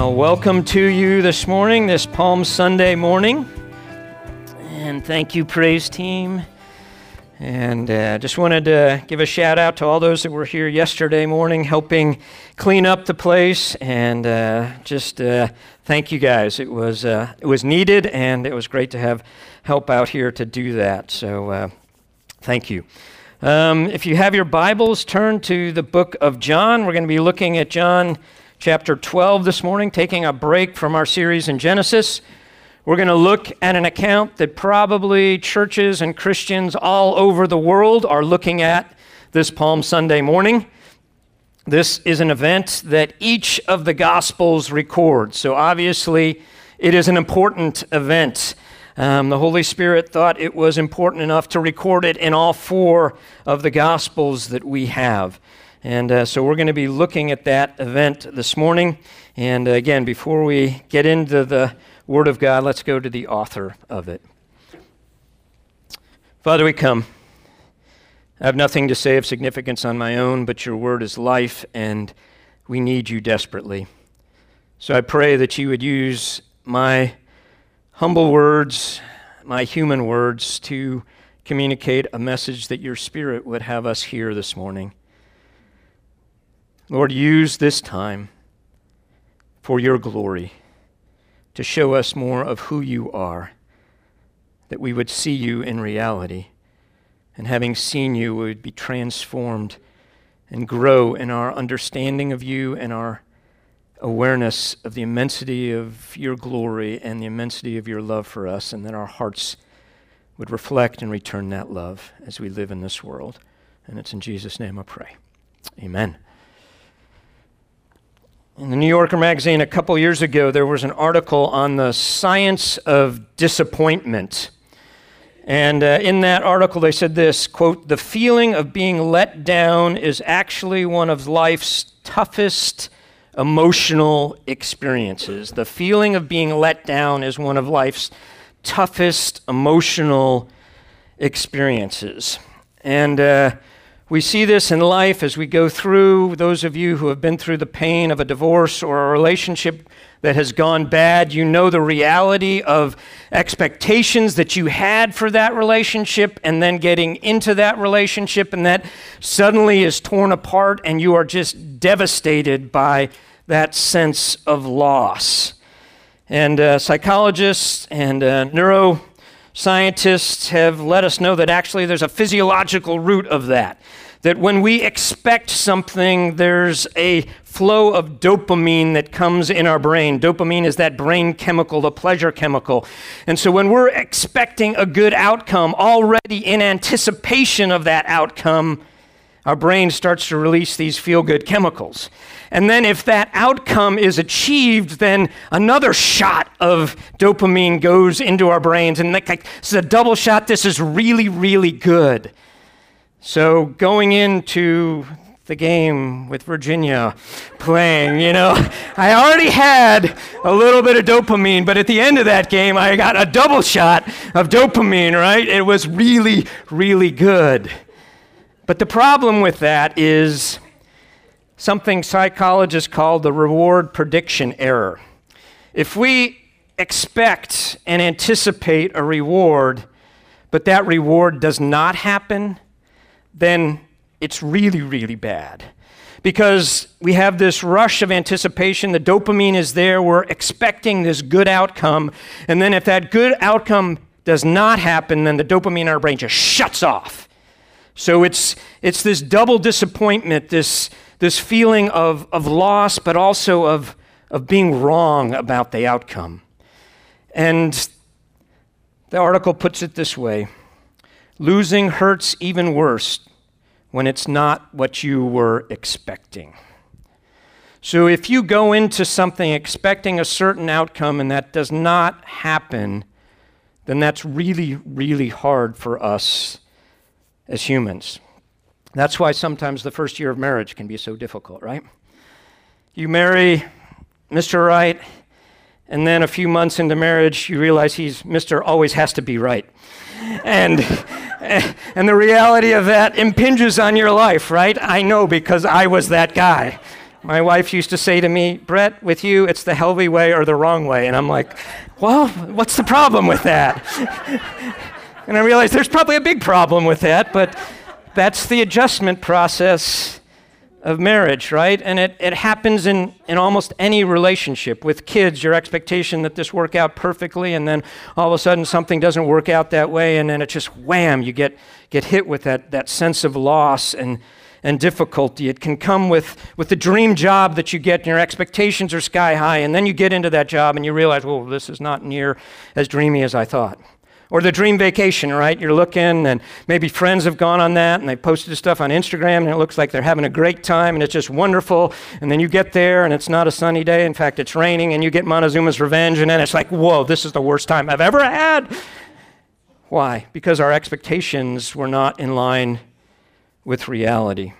Well, welcome to you this morning, this Palm Sunday morning. And thank you, praise team. And just wanted to give a shout out to all those that were here yesterday morning helping clean up the place. And just thank you guys. It was needed, and it was great to have help out here to do that. So thank you. If you have your Bibles, turn to the book of John. We're going to be looking at John chapter 12 this morning, taking a break from our series in Genesis. We're going to look at an account that probably churches and Christians all over the world are looking at this Palm Sunday morning. This is an event that each of the Gospels records, so obviously it is an important event. The Holy Spirit thought it was important enough to record it in all four of the Gospels that we have. And so we're going to be looking at that event this morning. And again, before we get into the Word of God, let's go to the author of it. Father, we come. I have nothing to say of significance on my own, but your Word is life, and we need you desperately. So I pray that you would use my humble words, my human words, to communicate a message that your Spirit would have us hear this morning. Lord, use this time for your glory to show us more of who you are, that we would see you in reality, and having seen you, we would be transformed and grow in our understanding of you and our awareness of the immensity of your glory and the immensity of your love for us, and that our hearts would reflect and return that love as we live in this world. And it's in Jesus' name I pray. Amen. In the New Yorker magazine a couple years ago, there was an article on the science of disappointment. And in that article, they said this, quote, "The feeling of being let down is actually one of life's toughest emotional experiences." The feeling of being let down is one of life's toughest emotional experiences. And we see this in life as we go through. Those of you who have been through the pain of a divorce or a relationship that has gone bad, you know the reality of expectations that you had for that relationship and then getting into that relationship, and that suddenly is torn apart and you are just devastated by that sense of loss. And psychologists and neuroscientists have let us know that actually there's a physiological root of that. That when we expect something, there's a flow of dopamine that comes in our brain. Dopamine is that brain chemical, the pleasure chemical. And so when we're expecting a good outcome, already in anticipation of that outcome, our brain starts to release these feel-good chemicals. And then if that outcome is achieved, then another shot of dopamine goes into our brains. And this is a double shot. This is really, really good. So going into the game with Virginia playing, I already had a little bit of dopamine, but at the end of that game, I got a double shot of dopamine, right? It was really, really good. But the problem with that is something psychologists call the reward prediction error. If we expect and anticipate a reward, but that reward does not happen, then it's really, really bad. Because we have this rush of anticipation, the dopamine is there, we're expecting this good outcome, and then if that good outcome does not happen, then the dopamine in our brain just shuts off. So it's this double disappointment, this feeling of loss, but also of being wrong about the outcome. And the article puts it this way: losing hurts even worse when it's not what you were expecting. So if you go into something expecting a certain outcome and that does not happen, then that's really, really hard for us as humans. That's why sometimes the first year of marriage can be so difficult, right? You marry Mr. Right, and then a few months into marriage, you realize he's Mr. Always Has to Be Right. And the reality of that impinges on your life, right? I know, because I was that guy. My wife used to say to me, Brett, with you, it's the healthy way or the wrong way. And I'm like, well, what's the problem with that? And I realized there's probably a big problem with that, but that's the adjustment process of marriage, right? And it happens in almost any relationship. With kids, your expectation that this work out perfectly, and then all of a sudden something doesn't work out that way, and then it just wham, you get hit with that sense of loss and difficulty. It can come with the dream job that you get, and your expectations are sky high, and then you get into that job and you realize, well, this is not near as dreamy as I thought. Or the dream vacation, right? You're looking, and maybe friends have gone on that, and they posted stuff on Instagram, and it looks like they're having a great time, and it's just wonderful. And then you get there, and it's not a sunny day. In fact, it's raining, and you get Montezuma's Revenge, and then it's like, whoa, this is the worst time I've ever had. Why? Because our expectations were not in line with reality.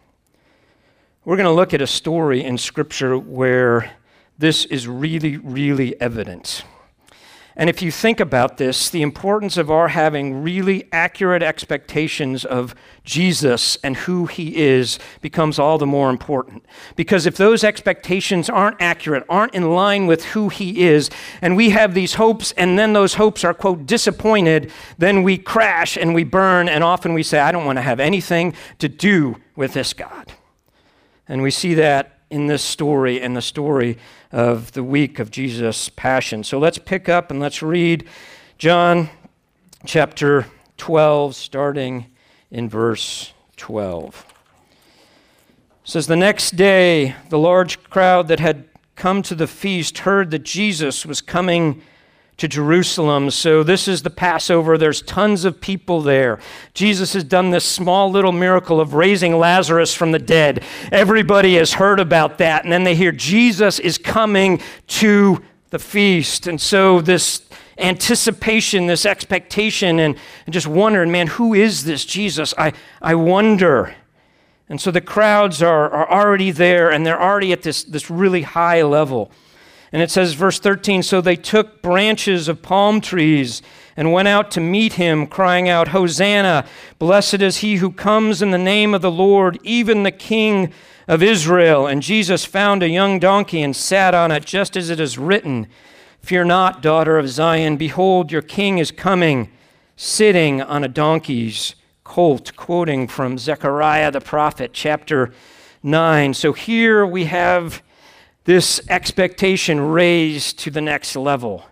We're going to look at a story in Scripture where this is really, really evident. And if you think about this, the importance of our having really accurate expectations of Jesus and who he is becomes all the more important. Because if those expectations aren't accurate, aren't in line with who he is, and we have these hopes, and then those hopes are, quote, disappointed, then we crash and we burn, and often we say, I don't want to have anything to do with this God. And we see that in this story and the story of the week of Jesus' passion. So let's pick up and let's read John chapter 12, starting in verse 12. It says, the next day, the large crowd that had come to the feast heard that Jesus was coming to Jerusalem. So this is the Passover. There's tons of people there. Jesus has done this small little miracle of raising Lazarus from the dead. Everybody has heard about that. And then they hear Jesus is coming to the feast. And so this anticipation, this expectation, and just wondering, man, who is this Jesus? I wonder. And so the crowds are already there, and they're already at this really high level. And it says, verse 13, so they took branches of palm trees and went out to meet him, crying out, Hosanna, blessed is he who comes in the name of the Lord, even the King of Israel. And Jesus found a young donkey and sat on it, just as it is written, fear not, daughter of Zion, behold, your king is coming, sitting on a donkey's colt, quoting from Zechariah the prophet, chapter 9. So here we have this expectation raised to the next level.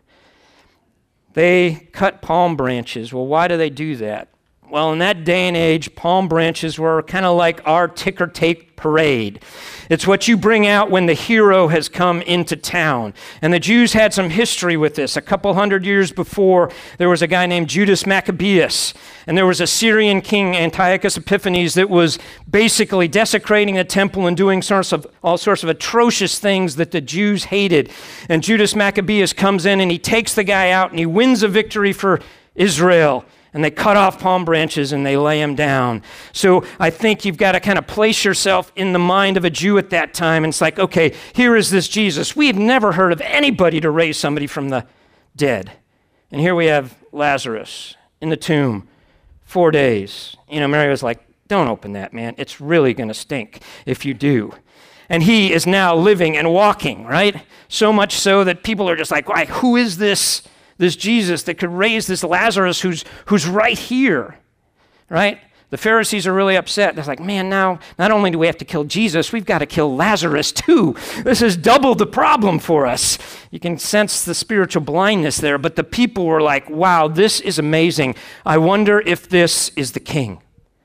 They cut palm branches. Well, why do they do that? Well, in that day and age, palm branches were kind of like our ticker tape parade. It's what you bring out when the hero has come into town. And the Jews had some history with this. A couple hundred years before, there was a guy named Judas Maccabeus, and there was a Syrian king, Antiochus Epiphanes, that was basically desecrating the temple and doing all sorts of atrocious things that the Jews hated. And Judas Maccabeus comes in and he takes the guy out and he wins a victory for Israel. And they cut off palm branches and they lay him down. So I think you've got to kind of place yourself in the mind of a Jew at that time. And it's like, okay, here is this Jesus. We have never heard of anybody to raise somebody from the dead. And here we have Lazarus in the tomb, 4 days. Mary was like, don't open that, man. It's really going to stink if you do. And he is now living and walking, right? So much so that people are just like, who is this Jesus that could raise this Lazarus who's right here, right? The Pharisees are really upset. They're like, man, now not only do we have to kill Jesus, we've got to kill Lazarus too. This has doubled the problem for us. You can sense the spiritual blindness there, but the people were like, wow, this is amazing. I wonder if this is the king.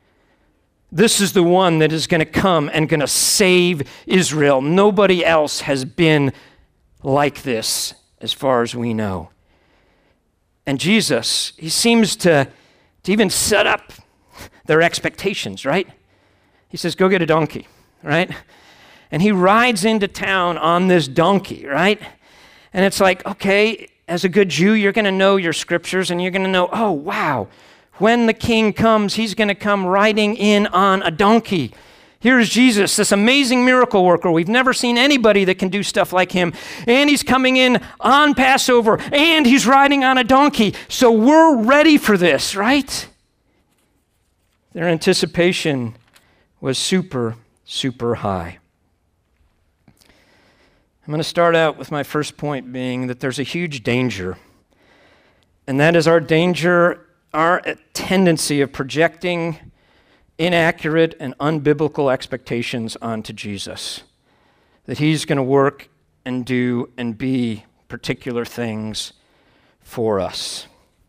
This is the one that is going to come and going to save Israel. Nobody else has been like this as far as we know. And Jesus, he seems to even set up their expectations, right? He says, go get a donkey, right? And he rides into town on this donkey, right? And it's like, okay, as a good Jew, you're going to know your scriptures and you're going to know, oh, wow, when the king comes, he's going to come riding in on a donkey. Here's Jesus, this amazing miracle worker. We've never seen anybody that can do stuff like him. And he's coming in on Passover, and he's riding on a donkey. So we're ready for this, right? Their anticipation was super, super high. I'm going to start out with my first point being that there's a huge danger. And that is our tendency of projecting inaccurate and unbiblical expectations onto Jesus. That he's going to work and do and be particular things for us.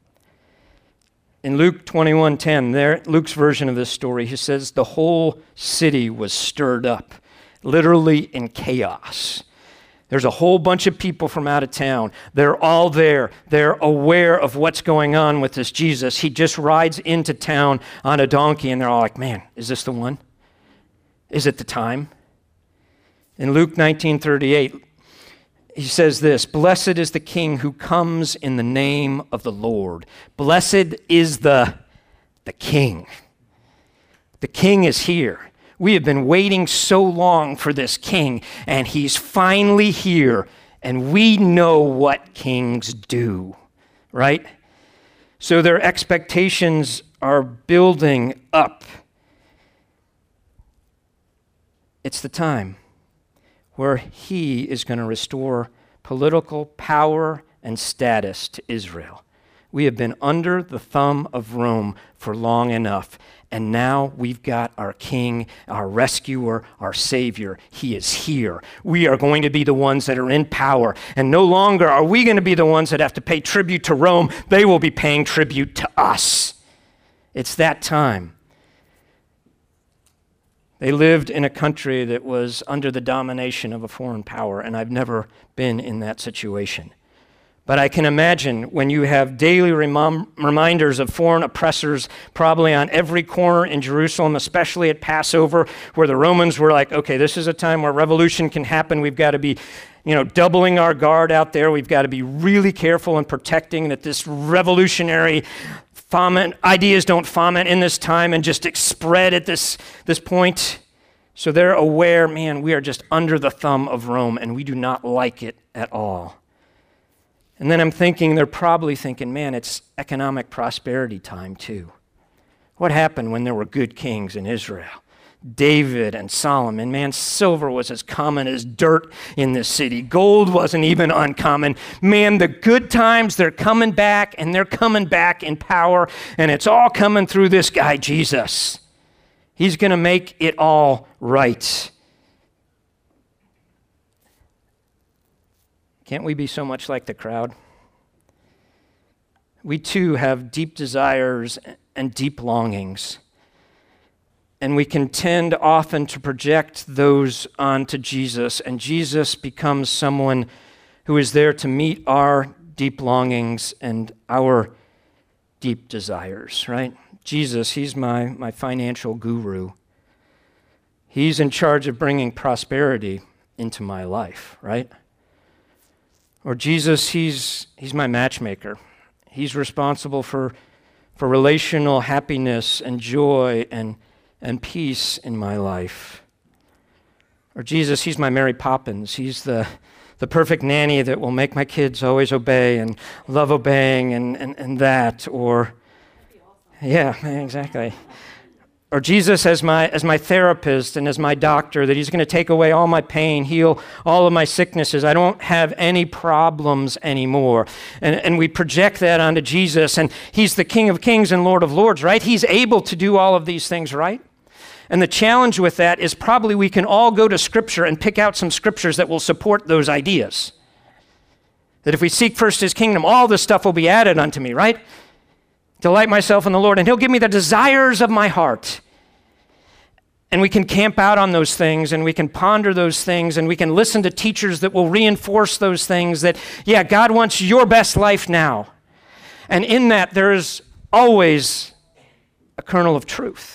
In Luke 21:10, there, Luke's version of this story, he says the whole city was stirred up, literally in chaos. There's a whole bunch of people from out of town. They're all there. They're aware of what's going on with this Jesus. He just rides into town on a donkey, and they're all like, man, is this the one? Is it the time? In Luke 19:38, he says this, "Blessed is the King who comes in the name of the Lord." Blessed is the King. The King is here. We have been waiting so long for this King, and he's finally here, and we know what kings do, right? So their expectations are building up. It's the time where he is going to restore political power and status to Israel. We have been under the thumb of Rome for long enough, and now we've got our King, our rescuer, our Savior. He is here. We are going to be the ones that are in power, and no longer are we going to be the ones that have to pay tribute to Rome. They will be paying tribute to us. It's that time. They lived in a country that was under the domination of a foreign power, and I've never been in that situation. But I can imagine when you have daily reminders of foreign oppressors probably on every corner in Jerusalem, especially at Passover, where the Romans were like, okay, this is a time where revolution can happen. We've got to be, doubling our guard out there. We've got to be really careful in protecting that this revolutionary ideas don't foment in this time and just spread at this point. So they're aware, man, we are just under the thumb of Rome, and we do not like it at all. And then I'm thinking, they're probably thinking, man, it's economic prosperity time too. What happened when there were good kings in Israel? David and Solomon, man, silver was as common as dirt in this city. Gold wasn't even uncommon. Man, the good times, they're coming back, and they're coming back in power, and it's all coming through this guy, Jesus. He's going to make it all right. Can't we be so much like the crowd? We too have deep desires and deep longings. And we can tend often to project those onto Jesus, and Jesus becomes someone who is there to meet our deep longings and our deep desires, right? Jesus, he's my financial guru. He's in charge of bringing prosperity into my life, right? Or Jesus, he's my matchmaker. He's responsible for relational happiness and joy and peace in my life. Or Jesus, he's my Mary Poppins. He's the perfect nanny that will make my kids always obey and love obeying and that. Or, yeah, exactly. Or Jesus as my therapist and as my doctor, that he's going to take away all my pain, heal all of my sicknesses. I don't have any problems anymore. And we project that onto Jesus, and he's the King of Kings and Lord of Lords, right? He's able to do all of these things, right? And the challenge with that is probably we can all go to Scripture and pick out some Scriptures that will support those ideas. That if we seek first his kingdom, all this stuff will be added unto me, right? Delight myself in the Lord, and he'll give me the desires of my heart. And we can camp out on those things, and we can ponder those things, and we can listen to teachers that will reinforce those things that, yeah, God wants your best life now. And in that, there's always a kernel of truth.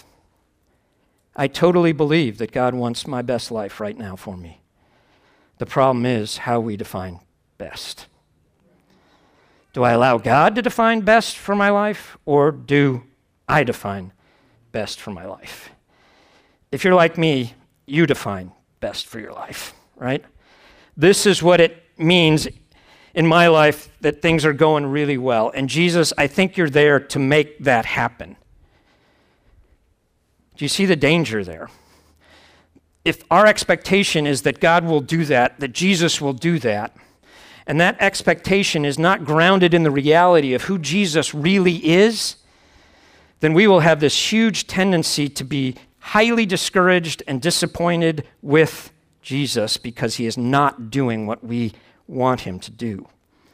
I totally believe that God wants my best life right now for me. The problem is how we define best. Do I allow God to define best for my life, or do I define best for my life? If you're like me, you define best for your life, right? This is what it means in my life that things are going really well. And Jesus, I think you're there to make that happen. Do you see the danger there? if our expectation is that God will do that Jesus will do that, and that expectation is not grounded in the reality of who Jesus really is, then we will have this huge tendency to be highly discouraged and disappointed with Jesus because he is not doing what we want him to do.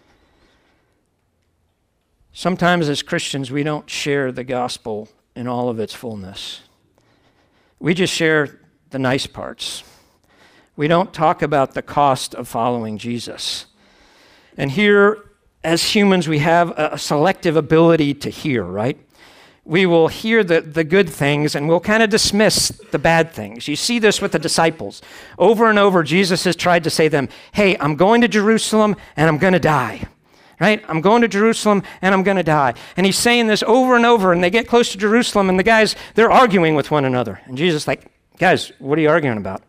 Sometimes as Christians, we don't share the gospel in all of its fullness. We just share the nice parts. We don't talk about the cost of following Jesus. And here, as humans, we have a selective ability to hear, right? We will hear the good things and we'll kind of dismiss the bad things. You see this with the disciples. Over and over, Jesus has tried to say to them, hey, I'm going to Jerusalem and I'm going to die. Right? I'm going to Jerusalem and I'm going to die. And he's saying this over and over, and they get close to Jerusalem and the guys, they're arguing with one another. And Jesus is like, guys, what are you arguing about?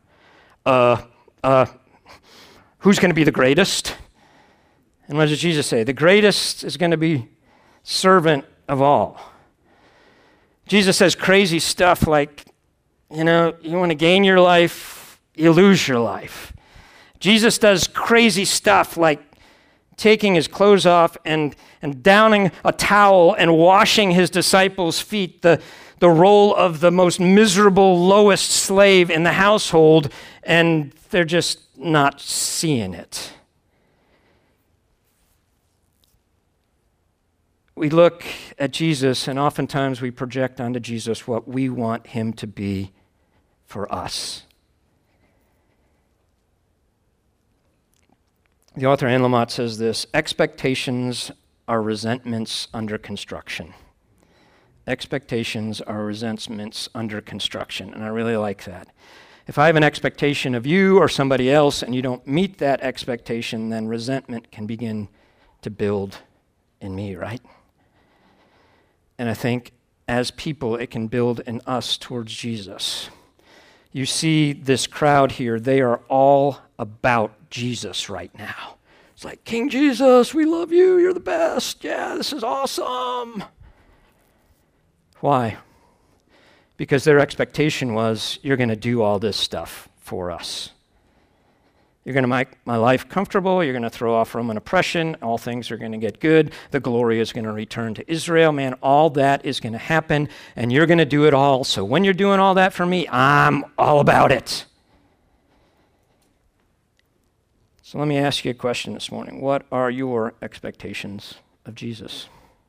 Who's going to be the greatest? And what does Jesus say? The greatest is going to be servant of all. Jesus says crazy stuff like, you want to gain your life, you lose your life. Jesus does crazy stuff like taking his clothes off and downing a towel and washing his disciples' feet, the role of the most miserable, lowest slave in the household, and they're just not seeing it. We look at Jesus, and oftentimes we project onto Jesus what we want him to be for us. The author Anne Lamott says this: expectations are resentments under construction. Expectations are resentments under construction, and I really like that. If I have an expectation of you or somebody else and you don't meet that expectation, then resentment can begin to build in me, right? And I think as people, it can build in us towards Jesus. You see this crowd here, they are all about Jesus right now. It's like, King Jesus, we love you, you're the best. Yeah, this is awesome. Why? Because their expectation was, you're going to do all this stuff for us. You're going to make my life comfortable. You're going to throw off Roman oppression. All things are going to get good. The glory is going to return to Israel. Man, all that is going to happen, and you're going to do it all. So when you're doing all that for me, I'm all about it. So let me ask you a question this morning. What are your expectations of Jesus?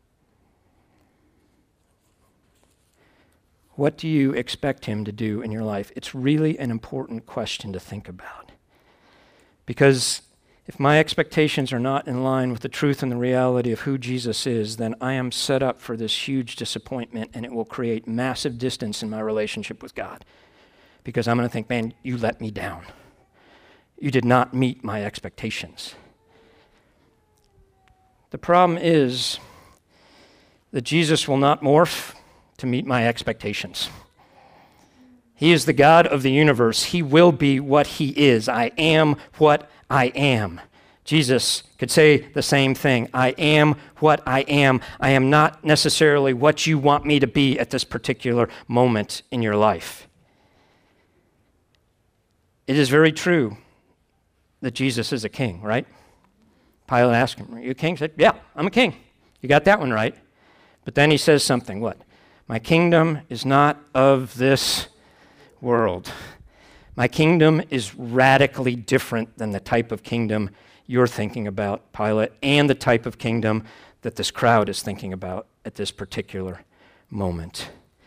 What do you expect him to do in your life? It's really an important question to think about. Because if my expectations are not in line with the truth and the reality of who Jesus is, then I am set up for this huge disappointment, and it will create massive distance in my relationship with God. Because I'm going to think, man, you let me down. You did not meet my expectations. The problem is that Jesus will not morph to meet my expectations. He is the God of the universe. He will be what he is. I am what I am. Jesus could say the same thing. I am what I am. I am not necessarily what you want me to be at this particular moment in your life. It is very true that Jesus is a king, right? Pilate asked him, are you a king? He said, yeah, I'm a king. You got that one right. But then he says something, what? My kingdom is not of this world. My kingdom is radically different than the type of kingdom you're thinking about, Pilate, and the type of kingdom that this crowd is thinking about at this particular moment.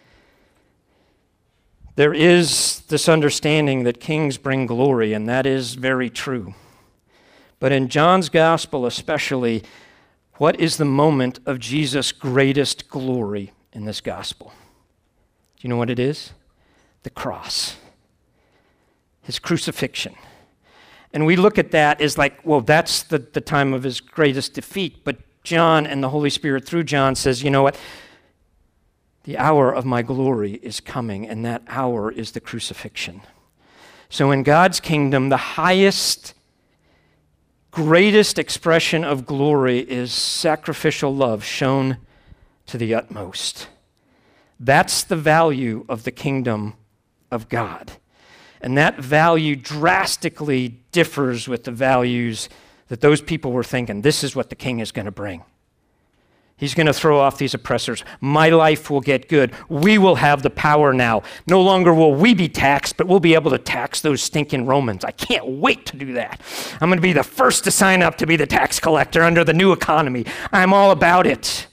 There is this understanding that kings bring glory, and that is very true. But in John's gospel especially, what is the moment of Jesus' greatest glory in this gospel? Do you know what it is? The cross. His crucifixion. And we look at that as like, well, that's the time of his greatest defeat. But John and the Holy Spirit through John says, you know what? The hour of my glory is coming, and that hour is the crucifixion. So in God's kingdom, the highest, greatest expression of glory is sacrificial love shown to the utmost. That's the value of the kingdom of God. And that value drastically differs with the values that those people were thinking. This is what the king is going to bring. He's going to throw off these oppressors. My life will get good. We will have the power now. No longer will we be taxed, but we'll be able to tax those stinking Romans. I can't wait to do that. I'm going to be the first to sign up to be the tax collector under the new economy. I'm all about it.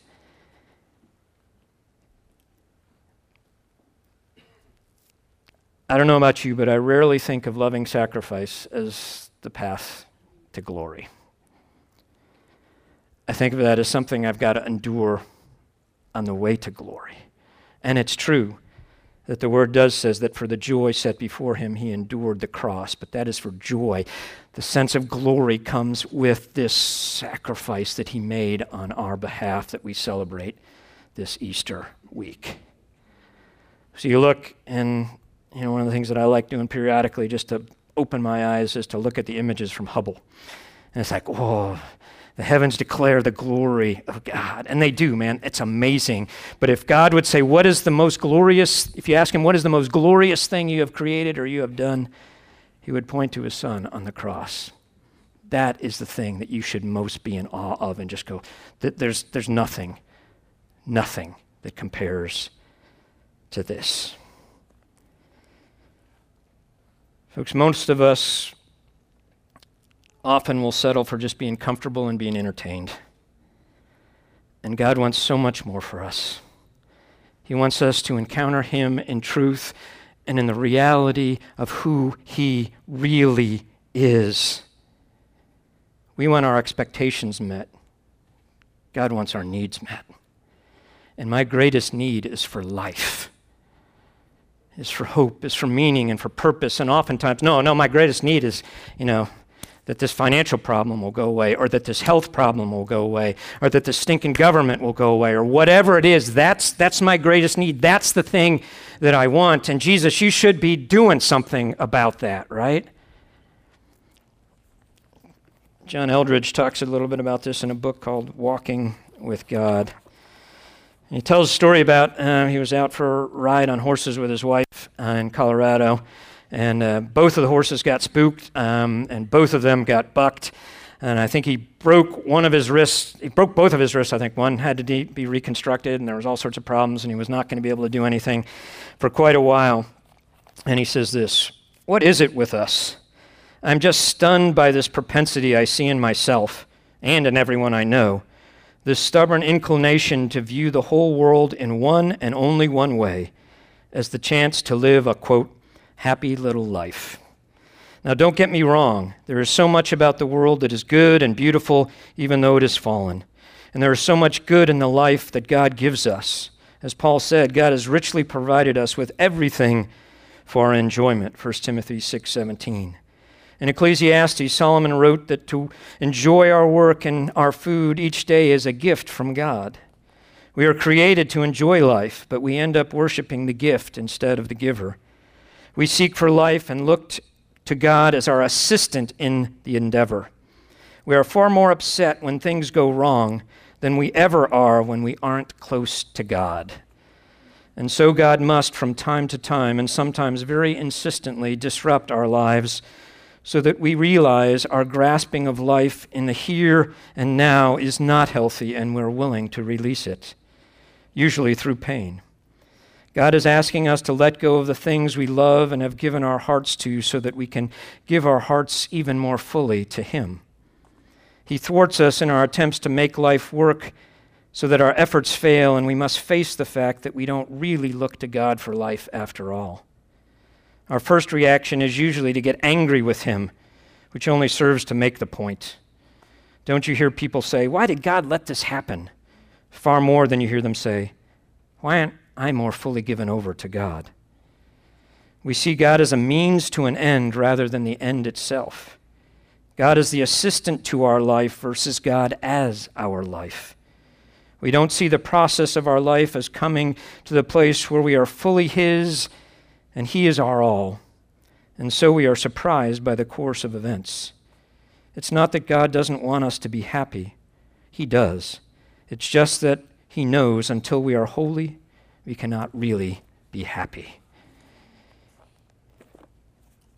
I don't know about you, but I rarely think of loving sacrifice as the path to glory. I think of that as something I've got to endure on the way to glory. And it's true that the word does says that for the joy set before him, he endured the cross, but that is for joy. The sense of glory comes with this sacrifice that he made on our behalf that we celebrate this Easter week. So you look, and one of the things that I like doing periodically just to open my eyes is to look at the images from Hubble. And it's like, whoa, the heavens declare the glory of God. And they do, man. It's amazing. But if God would say, what is the most glorious, if you ask him, what is the most glorious thing you have created or you have done, he would point to his son on the cross. That is the thing that you should most be in awe of and just go, there's nothing that compares to this. Folks, most of us often will settle for just being comfortable and being entertained. And God wants so much more for us. He wants us to encounter him in truth and in the reality of who he really is. We want our expectations met. God wants our needs met. And my greatest need is for life, is for hope, is for meaning and for purpose. And oftentimes, my greatest need is, that this financial problem will go away, or that this health problem will go away, or that the stinking government will go away, or whatever it is. That's my greatest need. That's the thing that I want. And Jesus, you should be doing something about that, right? John Eldredge talks a little bit about this in a book called Walking with God. And he tells a story about he was out for a ride on horses with his wife in Colorado. And both of the horses got spooked, and both of them got bucked. And I think he broke one of his wrists. He broke both of his wrists, I think. One had to be reconstructed, and there was all sorts of problems, and he was not going to be able to do anything for quite a while. And he says this, "What is it with us? I'm just stunned by this propensity I see in myself and in everyone I know, this stubborn inclination to view the whole world in one and only one way, as the chance to live a, quote, happy little life. Now, don't get me wrong. There is so much about the world that is good and beautiful, even though it is fallen. And there is so much good in the life that God gives us. As Paul said, God has richly provided us with everything for our enjoyment, 1 Timothy 6:17. In Ecclesiastes, Solomon wrote that to enjoy our work and our food each day is a gift from God. We are created to enjoy life, but we end up worshiping the gift instead of the giver. We seek for life and look to God as our assistant in the endeavor. We are far more upset when things go wrong than we ever are when we aren't close to God. And so God must, from time to time, and sometimes very insistently, disrupt our lives so that we realize our grasping of life in the here and now is not healthy and we're willing to release it, usually through pain. God is asking us to let go of the things we love and have given our hearts to so that we can give our hearts even more fully to him. He thwarts us in our attempts to make life work so that our efforts fail, and we must face the fact that we don't really look to God for life after all. Our first reaction is usually to get angry with him, which only serves to make the point. Don't you hear people say, "Why did God let this happen?" Far more than you hear them say, "Why aren't I more fully given over to God?" We see God as a means to an end rather than the end itself. God is the assistant to our life versus God as our life. We don't see the process of our life as coming to the place where we are fully his and he is our all. And so we are surprised by the course of events. It's not that God doesn't want us to be happy. He does. It's just that he knows until we are holy, we cannot really be happy.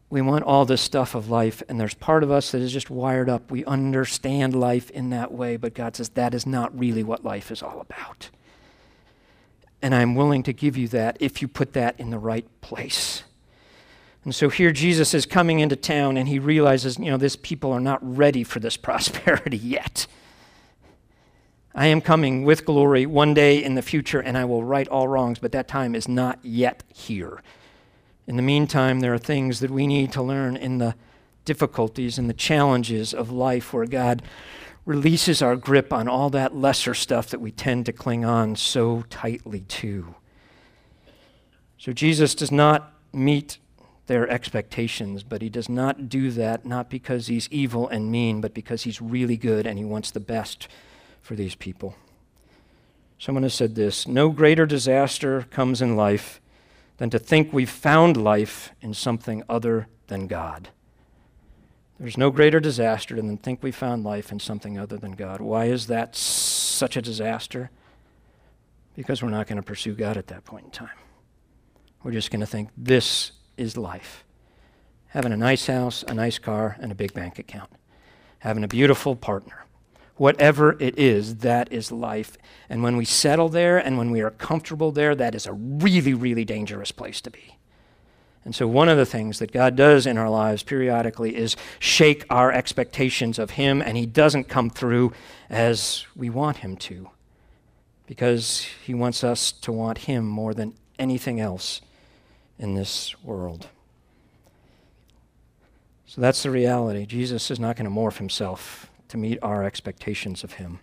We want all this stuff of life, and there's part of us that is just wired up. We understand life in that way, but God says that is not really what life is all about. And I'm willing to give you that if you put that in the right place. And so here Jesus is coming into town, and he realizes, these people are not ready for this prosperity yet. I am coming with glory one day in the future, and I will right all wrongs, but that time is not yet here. In the meantime, there are things that we need to learn in the difficulties and the challenges of life where God releases our grip on all that lesser stuff that we tend to cling on so tightly to. So Jesus does not meet their expectations, but he does not do that not because he's evil and mean, but because he's really good and he wants the best for these people. Someone has said this: no greater disaster comes in life than to think we've found life in something other than God. There's no greater disaster than to think we found life in something other than God. Why is that such a disaster? Because we're not going to pursue God at that point in time. We're just going to think this is life. Having a nice house, a nice car, and a big bank account. Having a beautiful partner. Whatever it is, that is life. And when we settle there and when we are comfortable there, that is a really, really dangerous place to be. And so one of the things that God does in our lives periodically is shake our expectations of him, and he doesn't come through as we want him to, because he wants us to want him more than anything else in this world. So that's the reality. Jesus is not going to morph himself to meet our expectations of him.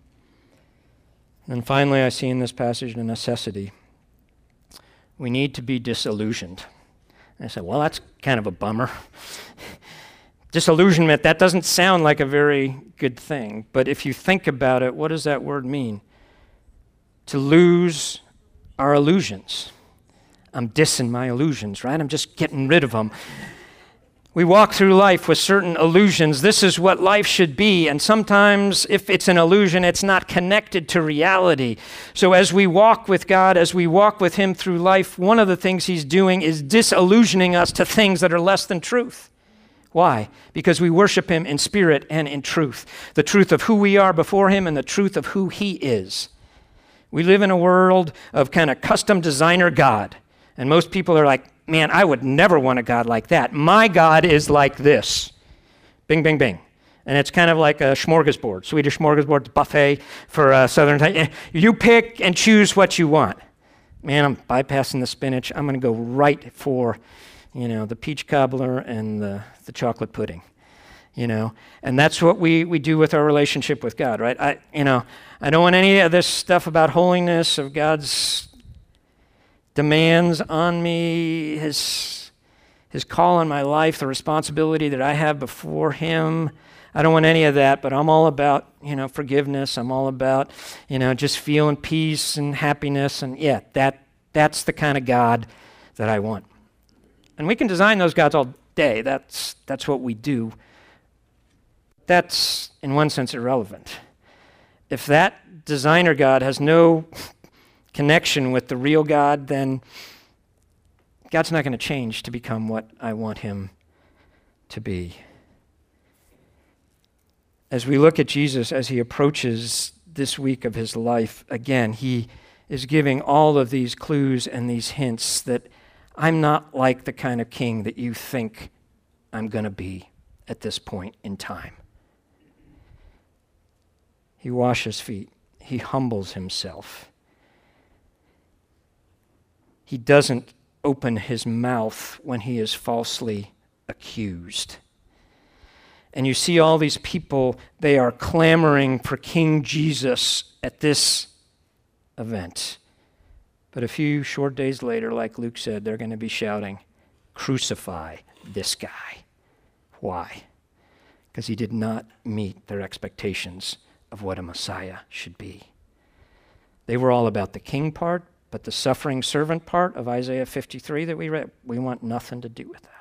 And finally, I see in this passage the necessity. We need to be disillusioned. And I said, well, that's kind of a bummer. Disillusionment, that doesn't sound like a very good thing. But if you think about it, what does that word mean? To lose our illusions. I'm dissing my illusions, right? I'm just getting rid of them. We walk through life with certain illusions. This is what life should be. And sometimes, if it's an illusion, it's not connected to reality. So as we walk with God, as we walk with him through life, one of the things he's doing is disillusioning us to things that are less than truth. Why? Because we worship him in spirit and in truth. The truth of who we are before him and the truth of who he is. We live in a world of kind of custom designer God. And most people are like, man, I would never want a God like that. My God is like this. Bing, bing, bing. And it's kind of like a smorgasbord, Swedish smorgasbord buffet for Southern time. You pick and choose what you want. Man, I'm bypassing the spinach. I'm going to go right for, the peach cobbler and the chocolate pudding. And that's what we do with our relationship with God, right? I don't want any of this stuff about holiness, of God's demands on me, his call on my life, the responsibility that I have before him. I don't want any of that, but I'm all about, forgiveness. I'm all about, just feeling peace and happiness. And yeah, that's the kind of God that I want. And we can design those gods all day. That's what we do. That's, in one sense, irrelevant. If that designer God has no connection with the real God, then God's not going to change to become what I want him to be. As we look at Jesus as he approaches this week of his life, again, he is giving all of these clues and these hints that I'm not like the kind of king that you think I'm going to be at this point in time. He washes feet. He humbles himself. He doesn't open his mouth when he is falsely accused. And you see all these people, they are clamoring for King Jesus at this event. But a few short days later, like Luke said, they're going to be shouting, "Crucify this guy." Why? Because he did not meet their expectations of what a Messiah should be. They were all about the king part, but the suffering servant part of Isaiah 53 that we read, we want nothing to do with that.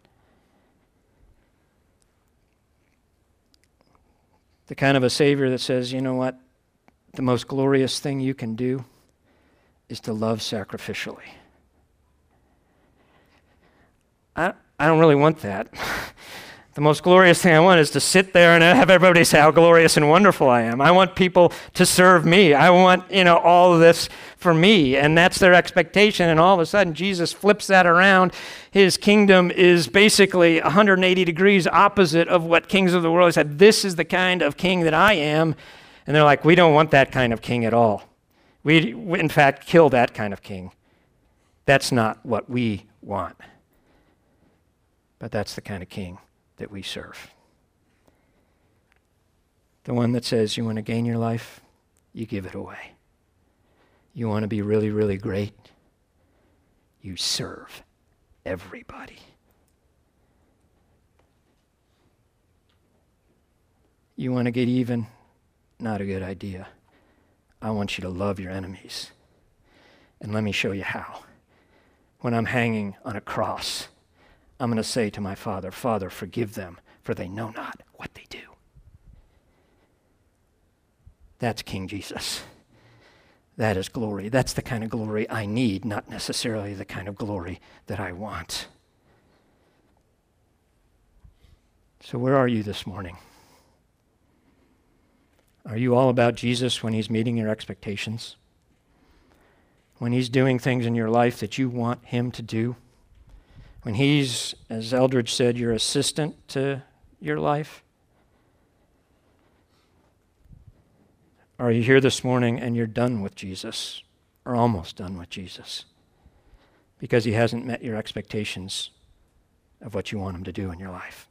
The kind of a Savior that says, you know what? The most glorious thing you can do is to love sacrificially. I I don't really want that. The most glorious thing I want is to sit there and have everybody say how glorious and wonderful I am. I want people to serve me. I want, all of this for me. And that's their expectation. And all of a sudden, Jesus flips that around. His kingdom is basically 180 degrees opposite of what kings of the world said. This is the kind of king that I am. And they're like, we don't want that kind of king at all. We in fact, kill that kind of king. That's not what we want. But that's the kind of king that we serve. The one that says, you want to gain your life, you give it away. You want to be really, really great, you serve everybody. You want to get even? Not a good idea. I want you to love your enemies. And let me show you how. When I'm hanging on a cross, I'm going to say to my Father, Father, forgive them, for they know not what they do. That's King Jesus. That is glory. That's the kind of glory I need, not necessarily the kind of glory that I want. So where are you this morning? Are you all about Jesus when he's meeting your expectations? When he's doing things in your life that you want him to do? When he's, as Eldridge said, your assistant to your life? Are you here this morning and you're done with Jesus, or almost done with Jesus, because he hasn't met your expectations of what you want him to do in your life?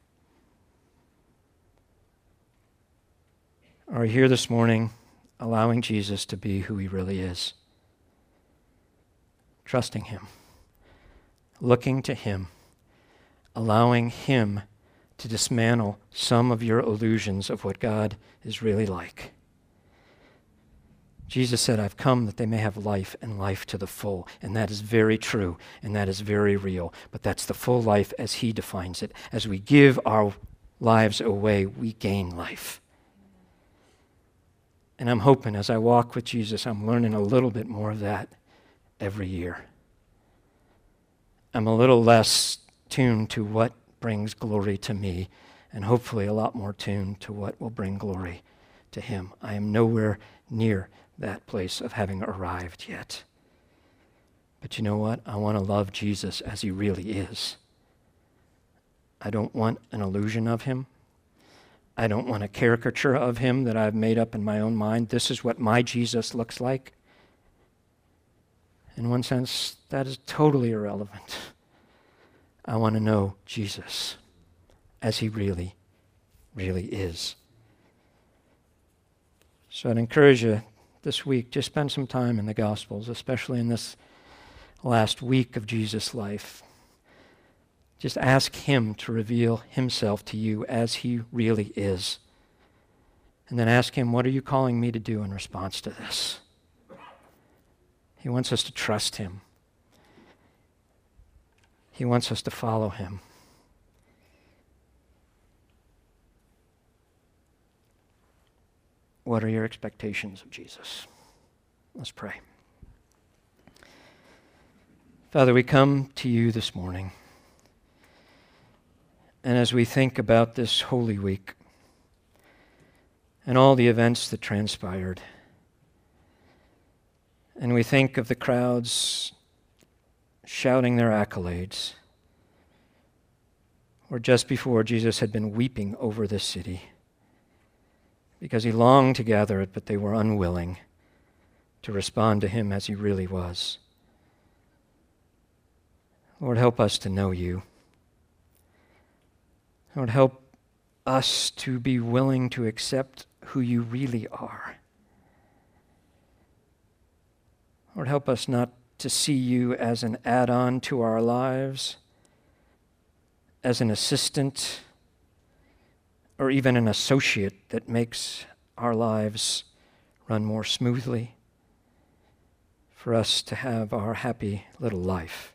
Are you here this morning allowing Jesus to be who he really is? Trusting him. Looking to him, allowing him to dismantle some of your illusions of what God is really like. Jesus said, I've come that they may have life and life to the full. And that is very true, and that is very real. But that's the full life as he defines it. As we give our lives away, we gain life. And I'm hoping as I walk with Jesus, I'm learning a little bit more of that every year. I'm a little less tuned to what brings glory to me, and hopefully a lot more tuned to what will bring glory to him. I am nowhere near that place of having arrived yet. But you know what? I want to love Jesus as he really is. I don't want an illusion of him. I don't want a caricature of him that I've made up in my own mind. This is what my Jesus looks like. In one sense, that is totally irrelevant. I want to know Jesus as he really, really is. So I'd encourage you this week, just spend some time in the Gospels, especially in this last week of Jesus' life. Just ask him to reveal himself to you as he really is. And then ask him, what are you calling me to do in response to this? He wants us to trust him. He wants us to follow him. What are your expectations of Jesus? Let's pray. Father, we come to you this morning. And as we think about this Holy Week and all the events that transpired, and we think of the crowds shouting their accolades, or just before Jesus had been weeping over this city because he longed to gather it, but they were unwilling to respond to him as he really was. Lord, help us to know you. Lord, help us to be willing to accept who you really are. Lord, help us not to see you as an add-on to our lives, as an assistant, or even an associate that makes our lives run more smoothly, for us to have our happy little life.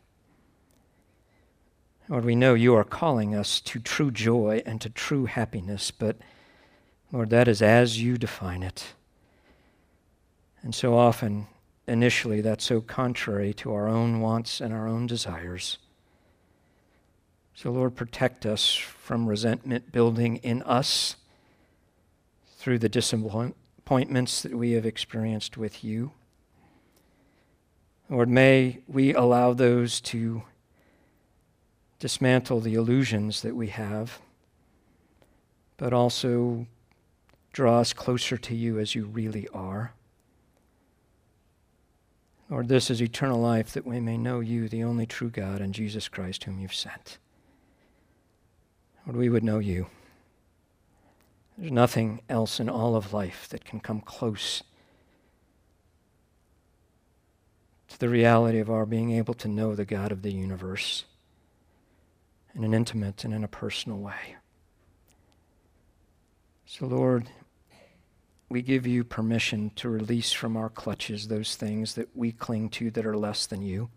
Lord, we know you are calling us to true joy and to true happiness, but Lord, that is as you define it. And so often, initially, that's so contrary to our own wants and our own desires. So, Lord, protect us from resentment building in us through the disappointments that we have experienced with you. Lord, may we allow those to dismantle the illusions that we have, but also draw us closer to you as you really are. Lord, this is eternal life, that we may know you, the only true God, and Jesus Christ, whom you've sent. Lord, we would know you. There's nothing else in all of life that can come close to the reality of our being able to know the God of the universe in an intimate and in a personal way. So, Lord, we give you permission to release from our clutches those things that we cling to that are less than you.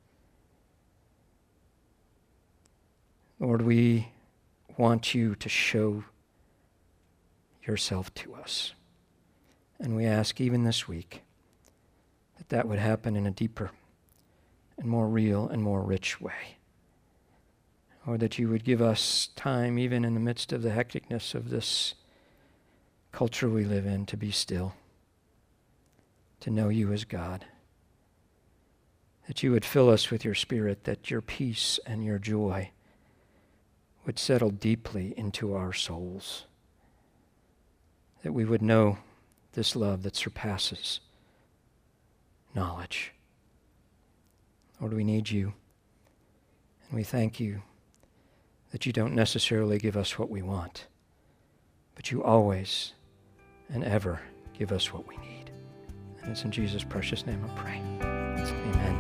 Lord, we want you to show yourself to us. And we ask even this week that that would happen in a deeper and more real and more rich way. Or that you would give us time, even in the midst of the hecticness of this culture we live in, to be still, to know you as God. That you would fill us with your Spirit, that your peace and your joy would settle deeply into our souls. That we would know this love that surpasses knowledge. Lord, we need you, and we thank you that you don't necessarily give us what we want, but you always and ever give us what we need. And it's in Jesus' precious name I pray. Amen.